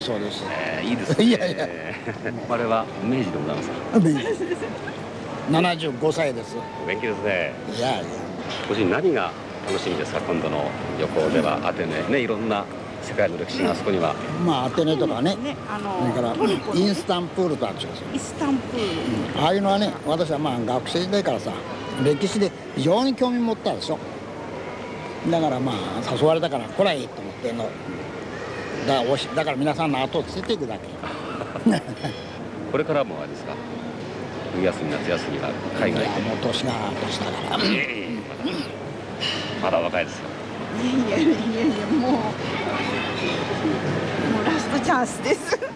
そうです。 いいですね。 いやいや。 あれは明治でございます。 75歳です。 お元気ですね。 いやいや。 ご主人何が楽しみですか、今度の旅行では。アテネね、いろんな世界の歴史があそこには。 まあアテネとかね。それからインスタンプールとあるんですよ。 イスタンプール。 ああいうのはね、私はまあ学生時代からさ、歴史で非常に興味持ったでしょ。だからまあ誘われたから来ないと思ってんの。だから皆さんの後をついていくだけ。 これからもあれですか、冬休み夏休みは海外で。 いやもう年だから。 まだ若いですよ。 いやもうラストチャンスです。